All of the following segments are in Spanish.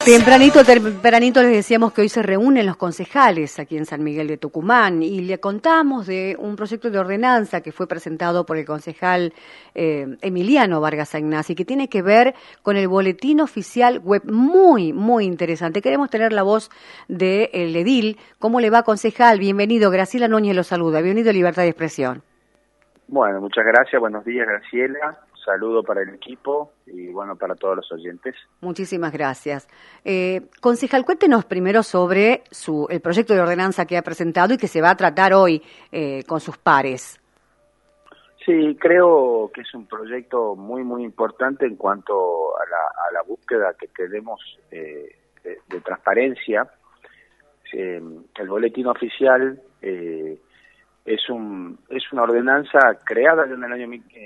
Tempranito les decíamos que hoy se reúnen los concejales aquí en San Miguel de Tucumán y le contamos de un proyecto de ordenanza que fue presentado por el concejal Emiliano Vargas Agnasi, que tiene que ver con el boletín oficial web. Muy, muy interesante. Queremos tener la voz del edil. ¿Cómo le va, concejal? Bienvenido. Graciela Núñez lo saluda. Bienvenido a Libertad de Expresión. Bueno, muchas gracias. Buenos días, Graciela. Saludo para el equipo y bueno, para todos los oyentes. Muchísimas gracias. Concejal, cuéntenos primero sobre el proyecto de ordenanza que ha presentado y que se va a tratar hoy con sus pares. Sí, creo que es un proyecto muy, muy importante en cuanto a la búsqueda que tenemos de transparencia. El boletín oficial es una ordenanza creada en el año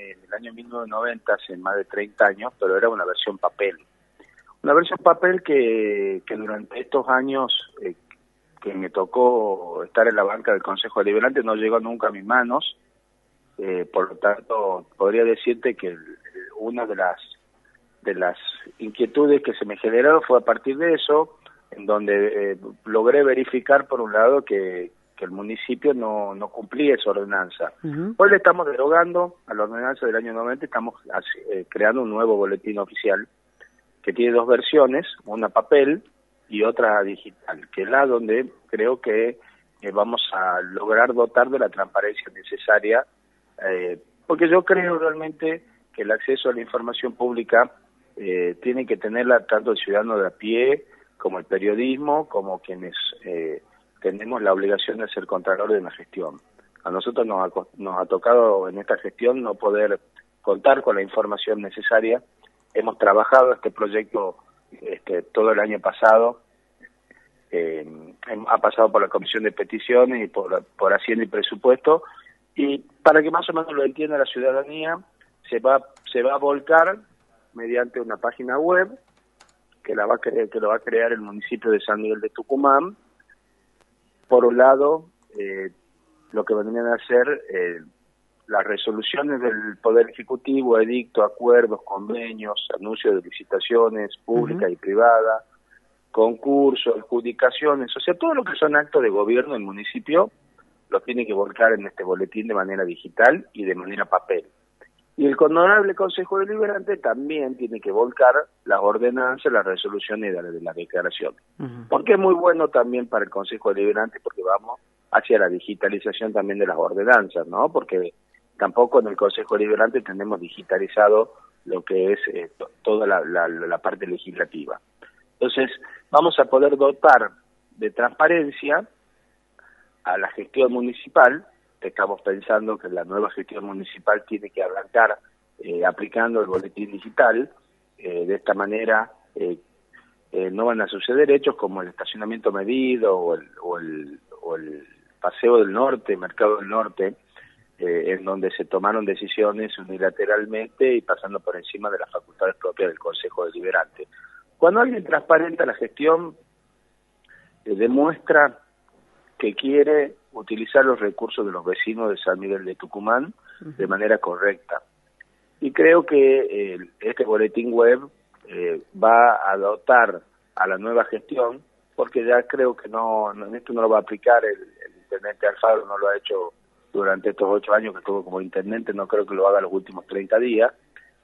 1990, hace más de 30 años, pero era una versión papel. Una versión papel que durante estos años que me tocó estar en la banca del Consejo Deliberante no llegó nunca a mis manos. Por lo tanto, podría decirte que una de las inquietudes que se me generaron fue a partir de eso, en donde logré verificar, por un lado, que el municipio no cumplía esa ordenanza. Uh-huh. Hoy le estamos derogando a la ordenanza del año 90, estamos creando un nuevo boletín oficial que tiene dos versiones, una papel y otra digital, que es la donde creo que vamos a lograr dotar de la transparencia necesaria, porque yo creo realmente que el acceso a la información pública tiene que tenerla tanto el ciudadano de a pie, como el periodismo, como quienes tenemos la obligación de ser contralores de la gestión. A nosotros nos ha tocado en esta gestión no poder contar con la información necesaria. Hemos trabajado este proyecto todo el año pasado, ha pasado por la Comisión de Peticiones y por Hacienda y Presupuesto, y para que más o menos lo entienda la ciudadanía, se va a volcar mediante una página web que lo va a crear el municipio de San Miguel de Tucumán. Por un lado, lo que vendrían a ser las resoluciones del Poder Ejecutivo, edictos, acuerdos, convenios, anuncios de licitaciones públicas uh-huh. y privadas, concursos, adjudicaciones, o sea, todo lo que son actos de gobierno del municipio lo tiene que volcar en este boletín de manera digital y de manera papel. Y el honorable Consejo Deliberante también tiene que volcar las ordenanzas, las resoluciones de la declaración. Uh-huh. Porque es muy bueno también para el Consejo Deliberante, porque vamos hacia la digitalización también de las ordenanzas, ¿no? Porque tampoco en el Consejo Deliberante tenemos digitalizado lo que es toda la parte legislativa. Entonces, vamos a poder dotar de transparencia a la gestión municipal. Estamos pensando que la nueva gestión municipal tiene que arrancar aplicando el boletín digital. De esta manera no van a suceder hechos como el estacionamiento medido o el paseo del norte, mercado del norte, en donde se tomaron decisiones unilateralmente y pasando por encima de las facultades propias del Consejo Deliberante. Cuando alguien transparenta la gestión, demuestra que quiere utilizar los recursos de los vecinos de San Miguel de Tucumán uh-huh. de manera correcta. Y creo que este boletín web va a dotar a la nueva gestión, porque ya creo que esto no lo va a aplicar el intendente Alfaro, no lo ha hecho durante estos 8 años que estuvo como intendente, no creo que lo haga los últimos 30 días.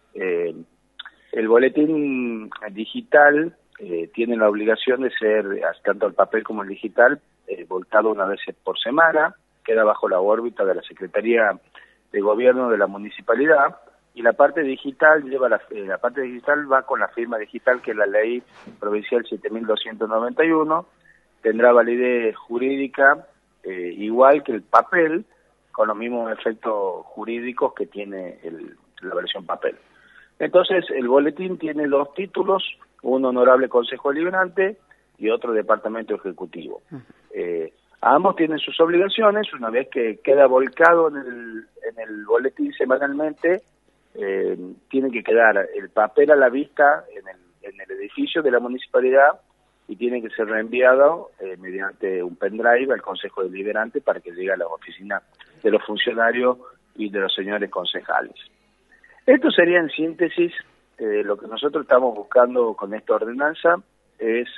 El boletín digital tiene la obligación de ser, tanto el papel como el digital, volcado una vez por semana, queda bajo la órbita de la Secretaría de Gobierno de la Municipalidad, y la parte digital la parte digital va con la firma digital, que es la Ley Provincial 7291, tendrá validez jurídica igual que el papel, con los mismos efectos jurídicos que tiene la versión papel. Entonces, el boletín tiene 2 títulos, un honorable Consejo Deliberante y otro Departamento Ejecutivo. Ambos tienen sus obligaciones. Una vez que queda volcado en el boletín semanalmente, tiene que quedar el papel a la vista en el edificio de la municipalidad y tiene que ser reenviado mediante un pendrive al Consejo Deliberante para que llegue a las oficinas de los funcionarios y de los señores concejales. Esto sería en síntesis lo que nosotros estamos buscando con esta ordenanza, es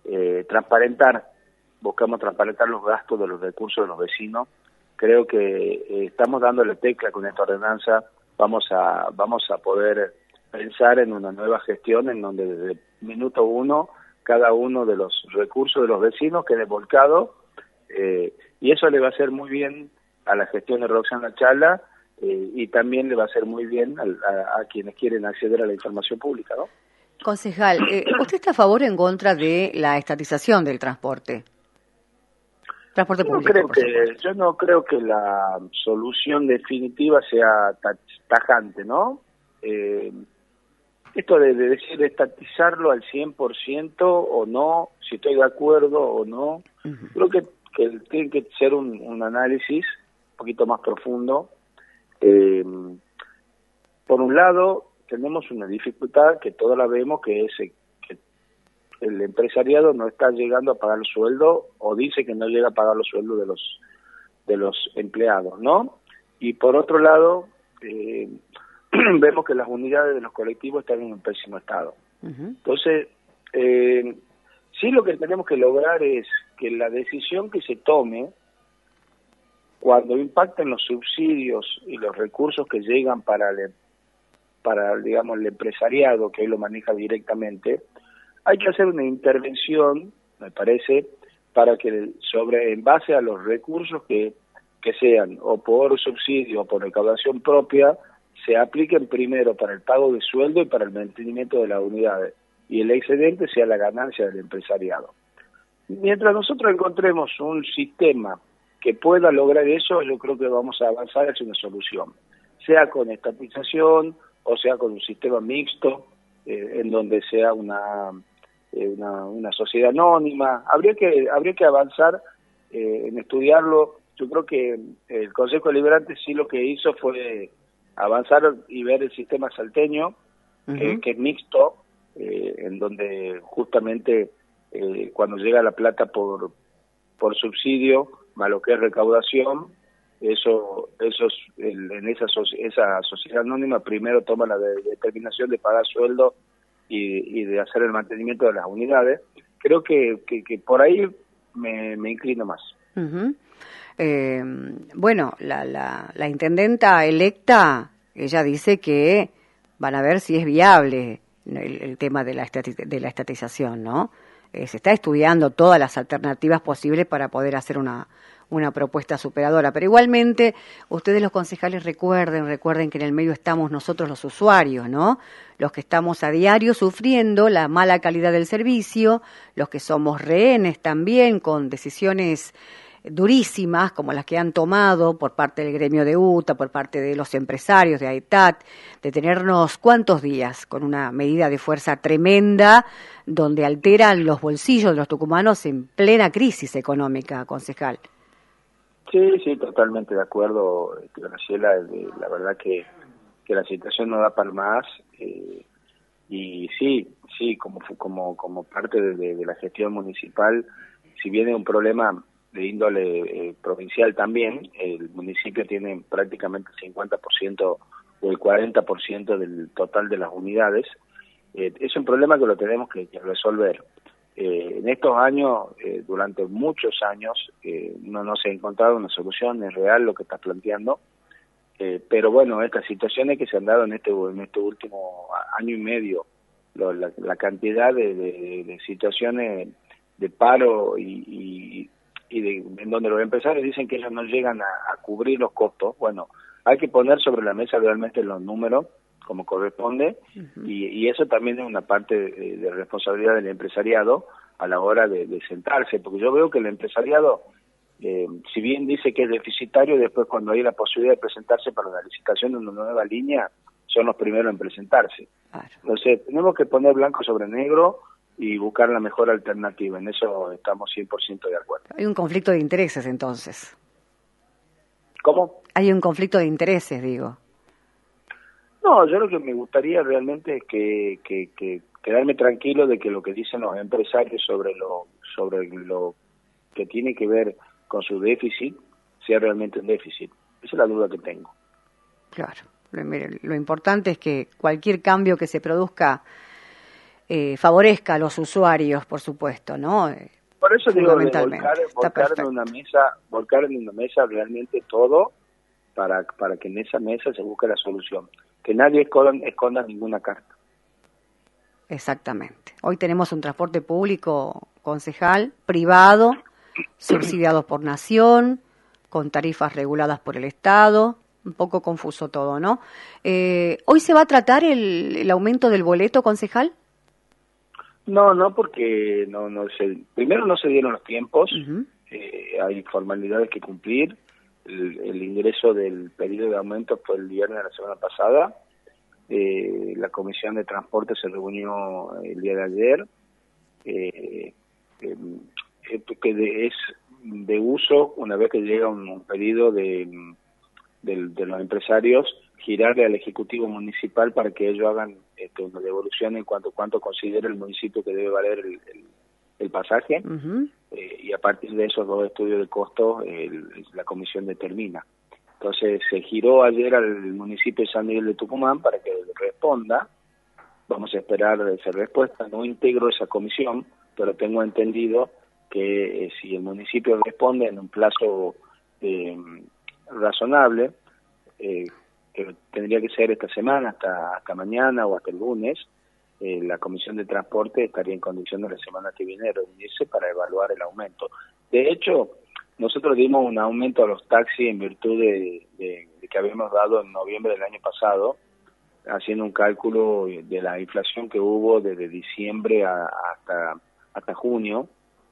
buscamos transparentar los gastos de los recursos de los vecinos. Creo que estamos dándole tecla con esta ordenanza, vamos a poder pensar en una nueva gestión en donde desde minuto uno cada uno de los recursos de los vecinos quede volcado, y eso le va a hacer muy bien a la gestión de Roxana Chala, y también le va a hacer muy bien a quienes quieren acceder a la información pública, ¿no? Concejal, ¿usted está a favor o en contra de la estatización del transporte? Transporte público, yo no creo que la solución definitiva sea tajante, ¿no? Esto de decir estatizarlo al 100% o no, si estoy de acuerdo o no, creo que tiene que ser un análisis un poquito más profundo. Por un lado, tenemos una dificultad que todos la vemos, que es que el empresariado no está llegando a pagar el sueldo, o dice que no llega a pagar los sueldos de los empleados, ¿no? Y por otro lado, vemos que las unidades de los colectivos están en un pésimo estado. Entonces, sí, lo que tenemos que lograr es que la decisión que se tome, cuando impacten los subsidios y los recursos que llegan para digamos, el empresariado, que hoy lo maneja directamente, hay que hacer una intervención, me parece, para que en base a los recursos que sean, o por subsidio o por recaudación propia, se apliquen primero para el pago de sueldo y para el mantenimiento de las unidades, y el excedente sea la ganancia del empresariado. Mientras nosotros encontremos un sistema que pueda lograr eso, yo creo que vamos a avanzar hacia una solución, sea con estatización o sea con un sistema mixto, en donde sea una sociedad anónima. Habría que avanzar en estudiarlo. Yo creo que el Consejo Deliberante sí lo que hizo fue avanzar y ver el sistema salteño, que es mixto, en donde justamente cuando llega la plata por subsidio, más lo que es recaudación, en esa sociedad anónima primero toma la determinación de pagar sueldo y de hacer el mantenimiento de las unidades. Creo que por ahí me inclino más. Bueno, la intendenta electa, ella dice que van a ver si es viable el tema de la estatización, ¿no? Se está estudiando todas las alternativas posibles para poder hacer una propuesta superadora, pero igualmente ustedes los concejales recuerden que en el medio estamos nosotros los usuarios, ¿no? Los que estamos a diario sufriendo la mala calidad del servicio, los que somos rehenes también con decisiones durísimas como las que han tomado por parte del gremio de UTA, por parte de los empresarios de AETAT, de tenernos ¿cuántos días? Con una medida de fuerza tremenda donde alteran los bolsillos de los tucumanos en plena crisis económica, concejal. Sí, totalmente de acuerdo, Graciela. La verdad que la situación no da para más, y sí, como parte de la gestión municipal, si viene un problema de índole provincial también, el municipio tiene prácticamente el 50% o el 40% del total de las unidades. Es un problema que lo tenemos que resolver. En estos años, durante muchos años, no se ha encontrado una solución, es real lo que estás planteando, pero bueno, estas situaciones que se han dado en este último año y medio, la cantidad de situaciones de paro y en donde los empresarios dicen que ellos no llegan a cubrir los costos, bueno, hay que poner sobre la mesa realmente los números como corresponde, y eso también es una parte de responsabilidad del empresariado a la hora de sentarse, porque yo veo que el empresariado, si bien dice que es deficitario, después cuando hay la posibilidad de presentarse para la licitación de una nueva línea, son los primeros en presentarse. Claro. Entonces, tenemos que poner blanco sobre negro y buscar la mejor alternativa. En eso estamos 100% de acuerdo. Hay un conflicto de intereses, entonces. ¿Cómo? Hay un conflicto de intereses, digo. No, yo lo que me gustaría realmente es que quedarme tranquilo de que lo que dicen los empresarios sobre lo que tiene que ver con su déficit sea realmente un déficit. Esa es la duda que tengo. Claro. Mire, lo importante es que cualquier cambio que se produzca favorezca a los usuarios, por supuesto, ¿no? Por eso digo, Fundamentalmente. volcar en una mesa realmente todo para que en esa mesa se busque la solución. Que nadie esconda ninguna carta. Exactamente. Hoy tenemos un transporte público, concejal, privado, subsidiado por nación, con tarifas reguladas por el Estado, un poco confuso todo, ¿no? ¿Hoy se va a tratar el aumento del boleto, concejal? No, porque primero no se dieron los tiempos, Uh-huh. Hay formalidades que cumplir. El ingreso del pedido de aumento fue el viernes de la semana pasada. La Comisión de Transporte se reunió el día de ayer, que es de uso, una vez que llega un pedido de los empresarios, girarle al Ejecutivo Municipal para que ellos hagan una devolución en cuanto considere el municipio que debe valer el pasaje, uh-huh. Y a partir de esos 2 estudios de costo la comisión determina. Entonces se giró ayer al municipio de San Miguel de Tucumán para que responda. Vamos a esperar esa respuesta. No integro esa comisión, pero tengo entendido que si el municipio responde en un plazo razonable, que tendría que ser esta semana, hasta mañana o hasta el lunes, la Comisión de Transporte estaría en condiciones la semana que viene de reunirse para evaluar el aumento. De hecho, nosotros dimos un aumento a los taxis en virtud de que habíamos dado en noviembre del año pasado, haciendo un cálculo de la inflación que hubo desde diciembre hasta junio,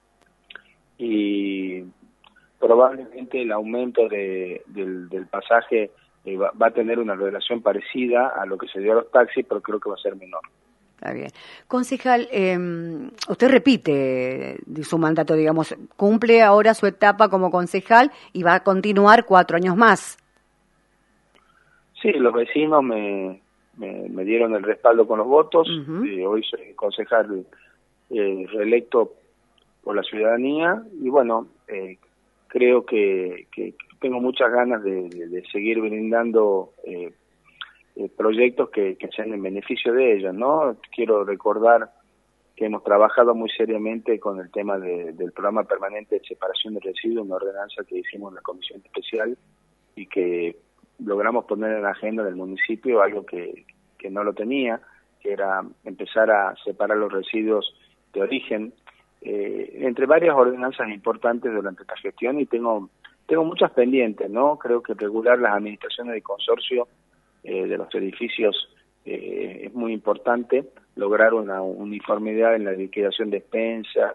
y probablemente el aumento del pasaje va a tener una relación parecida a lo que se dio a los taxis, pero creo que va a ser menor. Está bien. Concejal, usted repite su mandato, digamos, cumple ahora su etapa como concejal y va a continuar 4 años más. Sí, los vecinos me dieron el respaldo con los votos. Uh-huh. Hoy soy concejal reelecto por la ciudadanía y bueno, creo que tengo muchas ganas de seguir brindando proyectos que sean en beneficio de ellos, ¿no? Quiero recordar que hemos trabajado muy seriamente con el tema del programa permanente de separación de residuos, una ordenanza que hicimos en la comisión especial y que logramos poner en la agenda del municipio algo que no lo tenía, que era empezar a separar los residuos de origen, entre varias ordenanzas importantes durante esta gestión, y tengo muchas pendientes, ¿no? Creo que regular las administraciones de consorcio de los edificios es muy importante, lograr una uniformidad en la liquidación de expensas.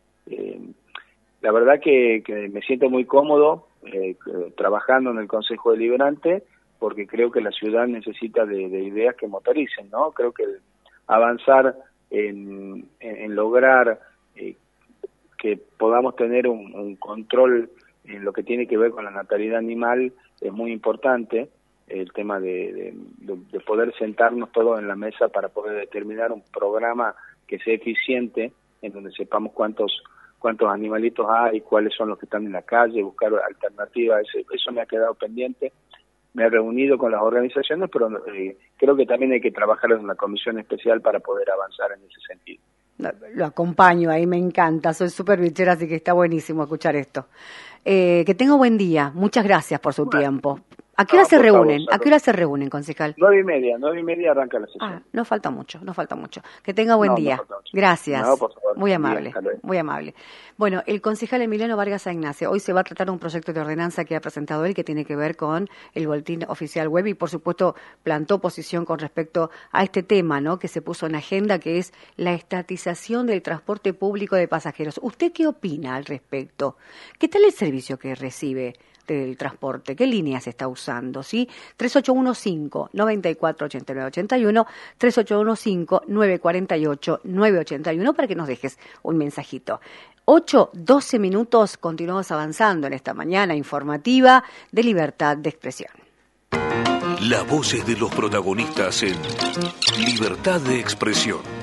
La verdad que me siento muy cómodo trabajando en el Consejo Deliberante, porque creo que la ciudad necesita de ideas que motoricen, ¿no? Creo que avanzar en lograr que podamos tener un control en lo que tiene que ver con la natalidad animal es muy importante. El tema de poder sentarnos todos en la mesa para poder determinar un programa que sea eficiente, en donde sepamos cuántos animalitos hay, cuáles son los que están en la calle, buscar alternativas. Eso me ha quedado pendiente. Me he reunido con las organizaciones, pero creo que también hay que trabajar en una comisión especial para poder avanzar en ese sentido. Lo acompaño, ahí me encanta, soy súper bichera, así que está buenísimo escuchar esto. Que tenga buen día, muchas gracias por su tiempo. ¿A qué hora se reúnen? ¿A qué hora se reúnen, concejal? 9:30 arranca la sesión. No falta mucho. Que tenga buen día. Gracias. No, por favor. Muy amable, muy amable. Bueno, el concejal Emiliano Vargas Ignacio, hoy se va a tratar un proyecto de ordenanza que ha presentado él, que tiene que ver con el boletín oficial web, y por supuesto plantó posición con respecto a este tema, ¿no?, que se puso en agenda, que es la estatización del transporte público de pasajeros. ¿Usted qué opina al respecto? ¿Qué tal el servicio que recibe del transporte? ¿Qué líneas está usando? ¿Sí? 3815-948981, 3815-948-981, para que nos dejes un mensajito. 8:12 minutos, continuamos avanzando en esta mañana informativa de libertad de expresión. Las voces de los protagonistas en Libertad de Expresión.